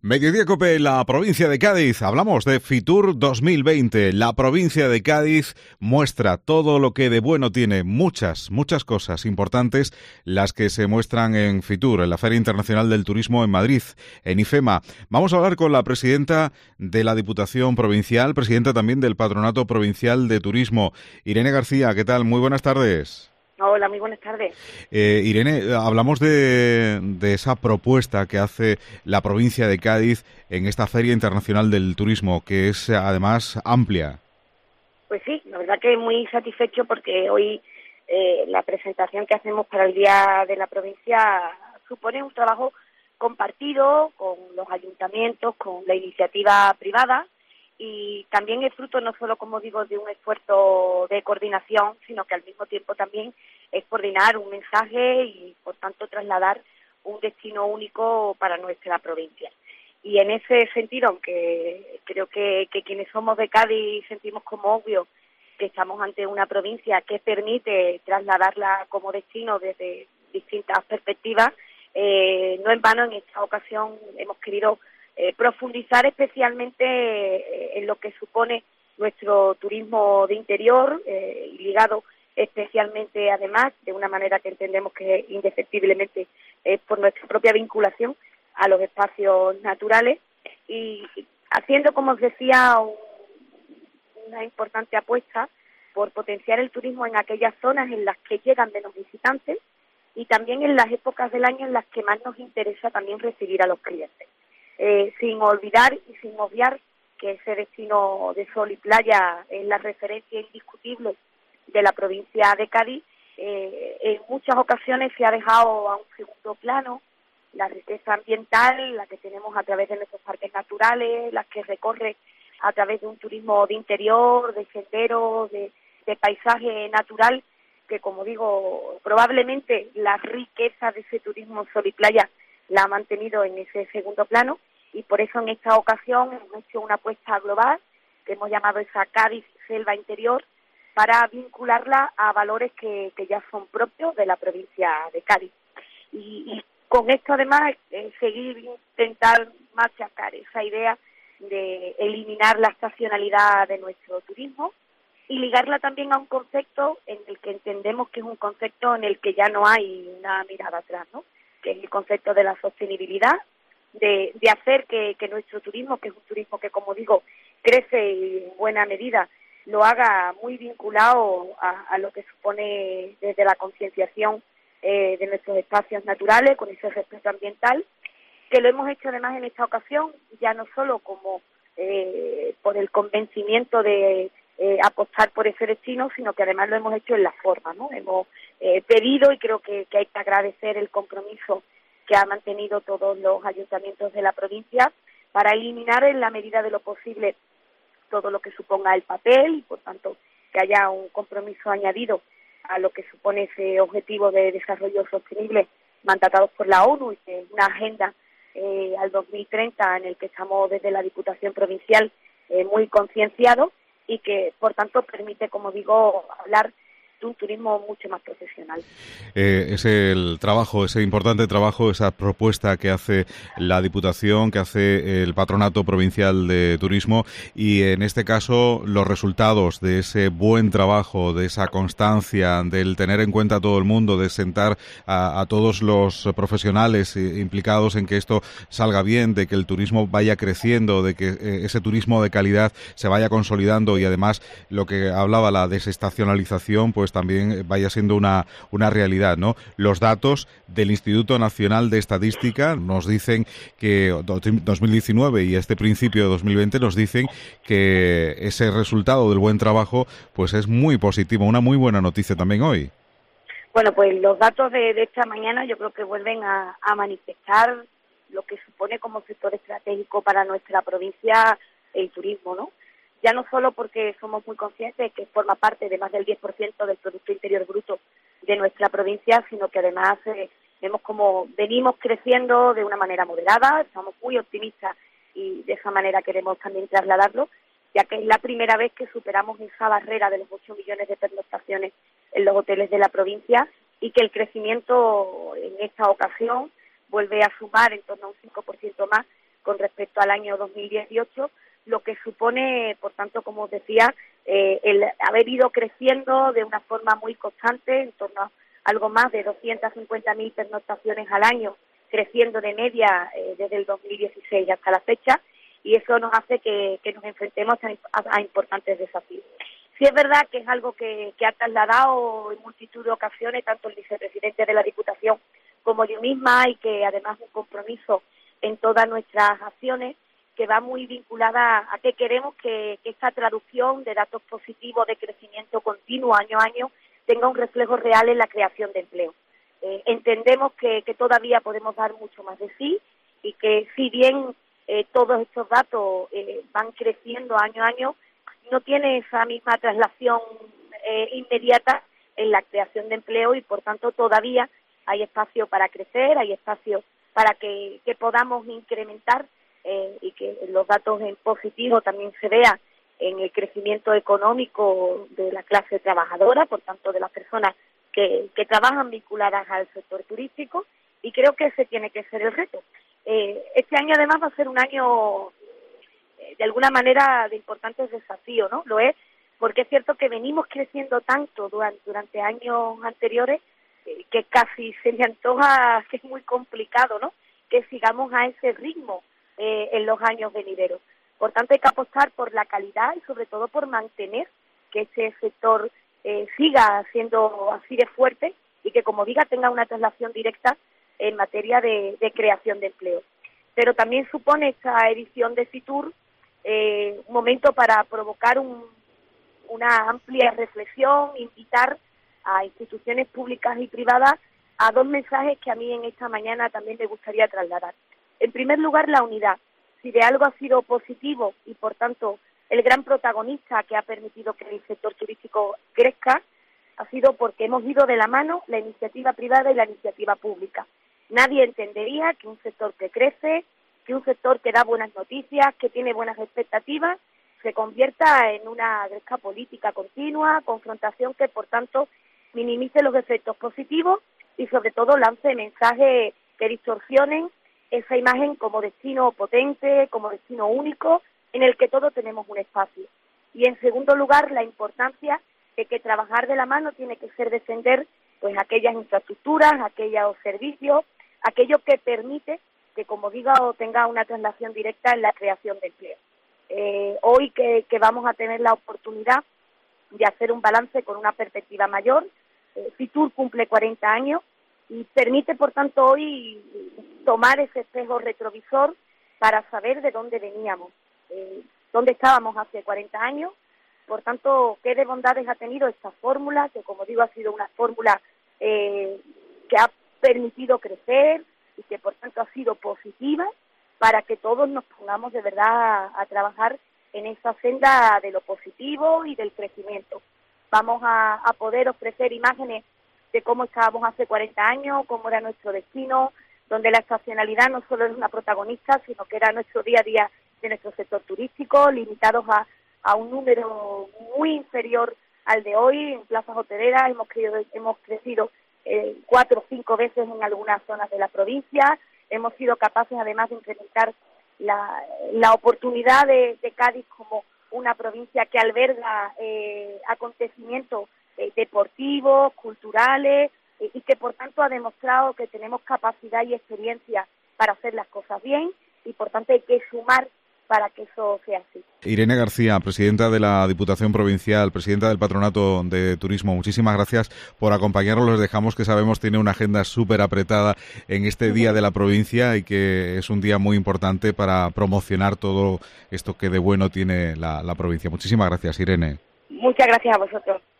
Mediodía Cope, la provincia de Cádiz. Hablamos de Fitur 2020. La provincia de Cádiz muestra todo lo que de bueno tiene. Muchas cosas importantes las que se muestran en Fitur, en la Feria Internacional del Turismo en Madrid, en IFEMA. Vamos a hablar con la presidenta de la Diputación Provincial, presidenta también del Patronato Provincial de Turismo, Irene García. ¿Qué tal? Muy buenas tardes. Hola, muy buenas tardes. Irene, hablamos de esa propuesta que hace la provincia de Cádiz en esta Feria Internacional del Turismo, que es además amplia. Pues sí, la verdad que muy satisfecho porque hoy la presentación que hacemos para el Día de la Provincia supone un trabajo compartido con los ayuntamientos, con la iniciativa privada, y también es fruto no solo, como digo, de un esfuerzo de coordinación, sino que al mismo tiempo también es coordinar un mensaje y, por tanto, trasladar un destino único para nuestra provincia. Y en ese sentido, aunque creo que quienes somos de Cádiz sentimos como obvio que estamos ante una provincia que permite trasladarla como destino desde distintas perspectivas, no en vano en esta ocasión hemos querido profundizar especialmente en lo que supone nuestro turismo de interior, y ligado especialmente, además, de una manera que entendemos que indefectiblemente es por nuestra propia vinculación a los espacios naturales, y haciendo, como os decía, una importante apuesta por potenciar el turismo en aquellas zonas en las que llegan menos visitantes y también en las épocas del año en las que más nos interesa también recibir a los clientes. Sin olvidar y sin obviar que ese destino de sol y playa es la referencia indiscutible de la provincia de Cádiz. En muchas ocasiones se ha dejado a un segundo plano la riqueza ambiental, la que tenemos a través de nuestros parques naturales, las que recorre a través de un turismo de interior, de senderos, de paisaje natural, que, como digo, probablemente la riqueza de ese turismo sol y playa la ha mantenido en ese segundo plano, y por eso en esta ocasión hemos hecho una apuesta global que hemos llamado esa Cádiz Selva Interior, para vincularla a valores que ya son propios de la provincia de Cádiz. Y con esto, además, seguir intentar machacar esa idea de eliminar la estacionalidad de nuestro turismo y ligarla también a un concepto en el que entendemos que es un concepto en el que ya no hay una mirada atrás, ¿no? Que es el concepto de la sostenibilidad, de hacer que nuestro turismo, que es un turismo que, como digo, crece en buena medida, lo haga muy vinculado a lo que supone desde la concienciación de nuestros espacios naturales, con ese respeto ambiental, que lo hemos hecho además en esta ocasión, ya no solo como por el convencimiento de apostar por ese destino, sino que además lo hemos hecho en la forma, ¿no? Hemos pedido, y creo que hay que agradecer el compromiso que han mantenido todos los ayuntamientos de la provincia para eliminar en la medida de lo posible todo lo que suponga el papel, y por tanto que haya un compromiso añadido a lo que supone ese objetivo de desarrollo sostenible mandatados por la ONU, y que es una agenda al 2030 en el que estamos desde la Diputación Provincial muy concienciados, y que por tanto permite, como digo, hablar de un turismo mucho más profesional. Es el trabajo, ese importante trabajo, esa propuesta que hace la Diputación, que hace el Patronato Provincial de Turismo, y en este caso los resultados de ese buen trabajo, de esa constancia, del tener en cuenta a todo el mundo, de sentar a todos los profesionales implicados en que esto salga bien, de que el turismo vaya creciendo, de que ese turismo de calidad se vaya consolidando, y además lo que hablaba, la desestacionalización, pues también vaya siendo una realidad, ¿no? Los datos del Instituto Nacional de Estadística nos dicen que 2019 y este principio de 2020 nos dicen que ese resultado del buen trabajo pues es muy positivo, una muy buena noticia también hoy. Bueno, pues los datos de esta mañana yo creo que vuelven a manifestar lo que supone como sector estratégico para nuestra provincia el turismo, ¿no? Ya no solo porque somos muy conscientes de que forma parte de más del 10% del Producto Interior Bruto de nuestra provincia, sino que además vemos como venimos creciendo de una manera moderada, estamos muy optimistas y de esa manera queremos también trasladarlo, ya que es la primera vez que superamos esa barrera de los 8 millones de pernoctaciones en los hoteles de la provincia, y que el crecimiento en esta ocasión vuelve a sumar en torno a un 5% más con respecto al año 2018, lo que supone, por tanto, como os decía, el haber ido creciendo de una forma muy constante, en torno a algo más de 250.000 pernoctaciones al año, creciendo de media desde el 2016 hasta la fecha, y eso nos hace que nos enfrentemos a importantes desafíos. Sí es verdad que es algo que ha trasladado en multitud de ocasiones tanto el vicepresidente de la Diputación como yo misma, y que además es un compromiso en todas nuestras acciones, que va muy vinculada a que queremos que esta traducción de datos positivos de crecimiento continuo año a año tenga un reflejo real en la creación de empleo. Entendemos que todavía podemos dar mucho más de sí, y que si bien todos estos datos van creciendo año a año, no tiene esa misma traslación inmediata en la creación de empleo, y por tanto todavía hay espacio para crecer, hay espacio para que podamos incrementar y que los datos en positivo también se vea en el crecimiento económico de la clase trabajadora, por tanto de las personas que trabajan vinculadas al sector turístico, y creo que ese tiene que ser el reto. Este año además va a ser un año de alguna manera de importantes desafíos, ¿no? Lo es porque es cierto que venimos creciendo tanto durante años anteriores que casi se me antoja que es muy complicado, ¿no?, que sigamos a ese ritmo en los años venideros. Por tanto, hay que apostar por la calidad y sobre todo por mantener que este sector siga siendo así de fuerte y que, como diga, tenga una traslación directa en materia de creación de empleo. Pero también supone esta edición de Fitur un momento para provocar una amplia reflexión, invitar a instituciones públicas y privadas a dos mensajes que a mí en esta mañana también me gustaría trasladar. En primer lugar, la unidad. Si de algo ha sido positivo y, por tanto, el gran protagonista que ha permitido que el sector turístico crezca, ha sido porque hemos ido de la mano la iniciativa privada y la iniciativa pública. Nadie entendería que un sector que crece, que un sector que da buenas noticias, que tiene buenas expectativas, se convierta en una gresca política continua, confrontación que, por tanto, minimice los efectos positivos y, sobre todo, lance mensajes que distorsionen esa imagen como destino potente, como destino único, en el que todos tenemos un espacio. Y, en segundo lugar, la importancia de que trabajar de la mano tiene que ser defender pues aquellas infraestructuras, aquellos servicios, aquello que permite que, como digo, tenga una traslación directa en la creación de empleo. Hoy que vamos a tener la oportunidad de hacer un balance con una perspectiva mayor, Fitur cumple 40 años y permite, por tanto, hoy tomar ese espejo retrovisor para saber de dónde veníamos, dónde estábamos hace 40 años, por tanto, qué de bondades ha tenido esta fórmula, que, como digo, ha sido una fórmula que ha permitido crecer y que, por tanto, ha sido positiva para que todos nos pongamos de verdad a trabajar en esa senda de lo positivo y del crecimiento. Vamos a poder ofrecer imágenes de cómo estábamos hace 40 años, cómo era nuestro destino, donde la estacionalidad no solo es una protagonista, sino que era nuestro día a día de nuestro sector turístico, limitados a un número muy inferior al de hoy. En plazas hoteleras hemos crecido 4 o 5 veces en algunas zonas de la provincia. Hemos sido capaces, además, de incrementar la oportunidad de Cádiz como una provincia que alberga acontecimientos deportivos, culturales, y que, por tanto, ha demostrado que tenemos capacidad y experiencia para hacer las cosas bien, y, por tanto, hay que sumar para que eso sea así. Irene García, presidenta de la Diputación Provincial, presidenta del Patronato de Turismo, muchísimas gracias por acompañarnos. Les dejamos, que sabemos tiene una agenda súper apretada en este Día de la Provincia y que es un día muy importante para promocionar todo esto que de bueno tiene la provincia. Muchísimas gracias, Irene. Muchas gracias a vosotros.